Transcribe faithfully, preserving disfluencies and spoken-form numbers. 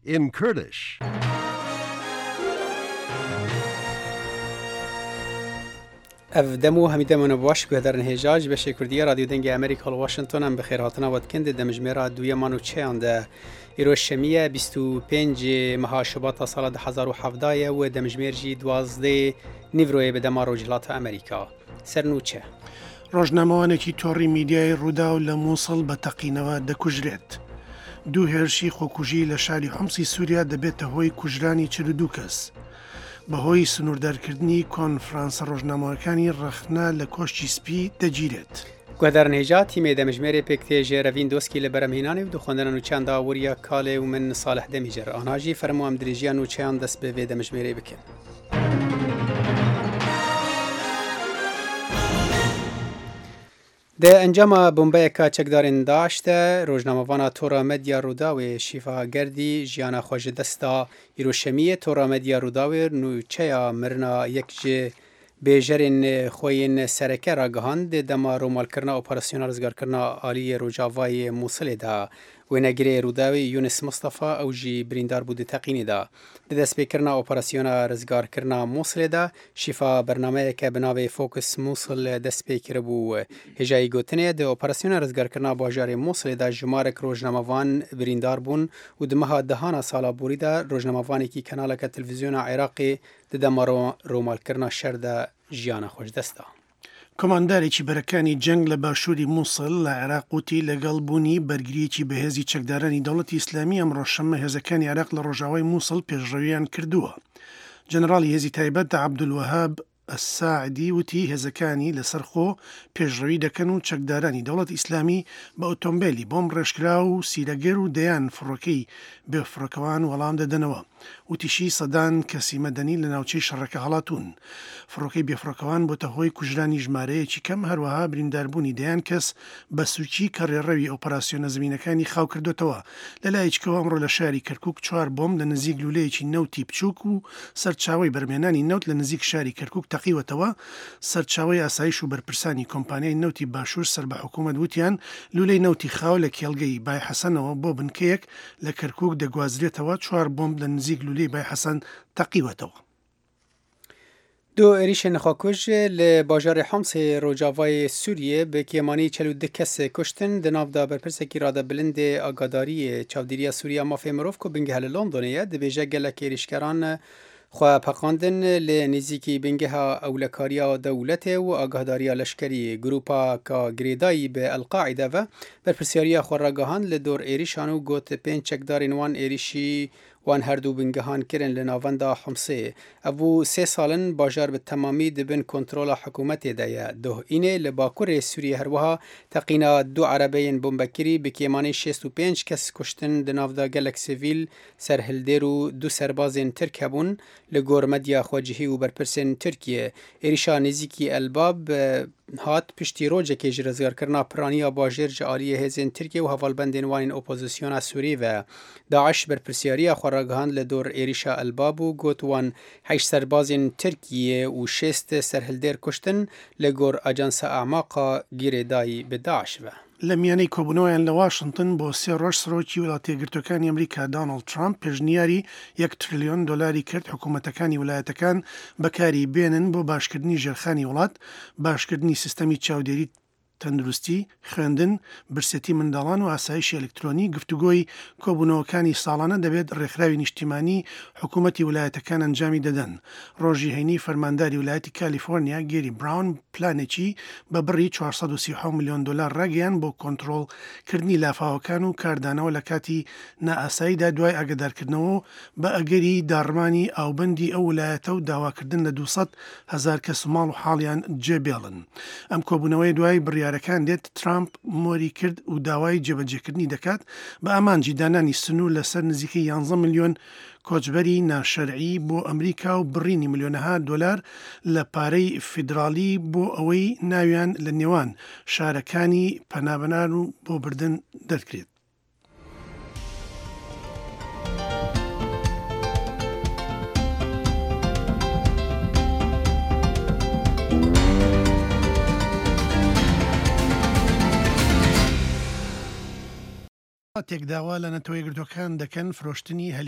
in Kurdish. اف دمو همیده من باش که در نهجاج به شکردیه رادیو دنگ امریکا واشنطن هم بخیر هاتنا ود کند دمجمرا دوی مانو چه انده ایرو شمیه بیست و پنج ماه شباط سال دو هزار و هفده و دمجمر جی دوازده نیوروی به دما روجلات امریکا سرنو چه ڕۆژنامەوانێکی تۆڕی میدیای ڕوودا و لە مووسڵ بە تەقینەوە دەکوژرێت. دوو هێرشی خۆکوژی لە شاری حومسی سووریا دەبێتە هۆی کوژرانی چل و دوو کەس. بەهۆی سنووردارکردنی کۆنفرانسە ڕۆژنامەوەکانی ڕەخنا لە کۆشتی سپی دەگیرێت. گودر نهجا تیم دمجمر پکتیج روین دوسکی لبرمهینانی و دو خوندن نوچان دا وریا کاله و من صالح دمیجر آناجی فرمو ام دریجیان نوچان دست به دمجمر بکن. ده انجام بمبئی که چکدارین داشته روزنامه‌وان تورا مدیا رودا و شیفا گردی جیانا خوش دستا ایروشمی تورا مدیا رودا و نوچیا مرنا یک ج بیجرین خوین سرکه را گهاند دما رومال کرنا اپراسیون رزگار کرنا آلی روجاوای موصل دا و نگری روداوی یونس مصطفی او جی بریندار بود تقینی دا دست بکرنا اپراسیون رزگار کرنا موصل دا شفا برنامه که بناوی فوکس موصل دست بکر بو هجای گوتنه ده اپراسیون رزگار کرنا باجار موصل دا جمارک روزنامه‌وان بریندار بون و دمها دهانا سالا بوری دا روزنامه‌وانی کی کانال که تلویزیون عراقی دما رومال کرنا شر دا ژیانە خۆش دەستا. کۆماندارێکی بەرەکانی جەنگ لە باشووری مووسڵ لە عێراق وتی لەگەڵ بوونی بەرگریەکی بەهێزی چەکدارانی دەوڵەتی ئیسلامی ئەمڕۆ شەممە هێزەکانی عێراق لە ڕۆژاوای مووسڵ پێشڕەویان کردووە. جەنەڕاڵی هێزی تایبەت عەبدولوەهاب الساعدی وتی هێزەکانی لەسەرخۆ پێشڕەوی دەکەن و چەکدارانی دەوڵەت ئیسلامی بە ئۆتۆمبیلی بۆم ڕێژکرا و سیرەگەر و دەیان فڕۆکەی بێفڕۆکەوان وەڵام دەدەنەوە. وتیشی سەدان کەسی مەدەنی لە ناوچەی شەڕەکە هەڵاتون. فڕۆکەی بێفڕۆکەوان بۆتە هۆی کوژرانی ژمارەیەکی کەم هەروەها برینداربوونی دەیان کەس بە سوچی کە ڕێڕەوی ئۆپەراسیۆنە زمینەکانی خاو کردوێتەوە. لەلایەکەوە ئەمڕۆ لە شاری کەرکووک چوار بۆم لە نزیک لولەیەکی نەوتی بچووک و سەرچاوی بەرمێنانی نەوت لە نزیک شاری کەرکووک تەقیوەتەوە. سەرچاوی ئاسایش و بەرپرسانی کۆمپانیای نەوتی باشوور سەر بە حکوومەت وتیان لولەی نەوتی خاو لە کێڵگەی بای حەسەنەوە بۆ بنکەیەک لە کەرکووک دەگوازرێتەوە چوار بۆم لە نزیک لولەی بای حەسەن تەقیوەتەوە. دو ایریش نخواکوش لباجار حمص روجاوای سوریه به کیمانی چلو ده کس کشتن دناف دا برپرسکی راده بلند آگاداری چاودیری سوریه مافی مروف که بنگه لندنیه ده بیجه گلک ایریشکران خواه پاقاندن لنزیکی بنگه ها اولکاریا دولت و آگاداری لشکری گروپا که گریدایی به القاعده و برپرسیاری خوراگاهان لدور ایریشانو گوت پین چکدارین وان ایریشی وان هر دو بنگهان کرن لناوندا حمصه او سه سالن باجار به تمامی دبن کنترول حکومت دایا دو اینه لباکور سوریه هر وها تقینا دو عربین بمبکری به کیمانی شصت و پنج کس کشتن دنافدا گلک سیویل سرهلدر و دو سربازین ترک هبون لگور مدیا خواجهی و برپرسن ترکیه ایریشا نزیکی الباب هات پشتی روجه که جرزگار کرنا پرانیا باجر جعالی هزین ترکیه و حوالبندین وانین اپوزیسیون سوری و داعش برپرسیاری خوراگهان لدور ایریشا الباب و گوتوان هشت سربازین ترکیه و شست سرهلدر کشتن لگور اجانس اعماقا گیر دایی به داعش و لە میانەی کۆبوونەوەیان لە واشنگتن بۆ سێ ڕۆژ سەرۆکی وڵاتە یەکگرتووەکانی ئەمریکا دۆناڵد ترامپ پێشنیاری یەک تریلیۆن دۆلاری کرد حکوومەتەکانی ویلایەتەکان بەکاری بێنن بۆ باشکردنی ژێرخانی وڵات، باشکردنی سیستەمی چاودێری تەندروستی، خوێندن، برسێتی منداڵان و ئاسایشی ئەلکترۆنی. گفتوگۆی کۆبوونەوەکانی ساڵانە دەبێت ڕێکخراوی نیشتیمانی حکوومەتی ویلایەتەکان ئەنجامی دەدەن. ڕۆژی هەینی فەرمانداری ویلایەتی کالیفۆرنیا گێری براون پلانێکی بە بڕی چوارسەد و سی و حەوت ملیۆن دۆلار ڕاگەیان بۆ کۆنتڕۆڵکردنی لافاوەکان و کاردانەوە لە کاتی نائاساییدا دوای ئاگادارکردنەوە بە ئەگەری داڕمانی ئاوبەندی ئەو ویلایەتە و داواکردن لە دووسەد هەزار کەس ماڵ و حاڵیان جێبێڵن. ئەم کۆبوونەوەی دوای بڕیارەکان دێت ترامپ مۆری کرد و داوای جێبەجێکردنی دەکات بە ئامانجی دانانی سنوور لەسەر نزیکەی یانزە ملیۆن کۆچبەری ناشەرعی بۆ ئەمریکا و بڕینی ملیۆنەها دۆلار لە پارەی فیدراالی بۆ ئەوەی ناویان لە نێوان شارەکانی پەنابەران و بۆ بردن دەرکرێت. تێکداوا لە نەتەوەی گردوەکان دەکەن فرۆشتنی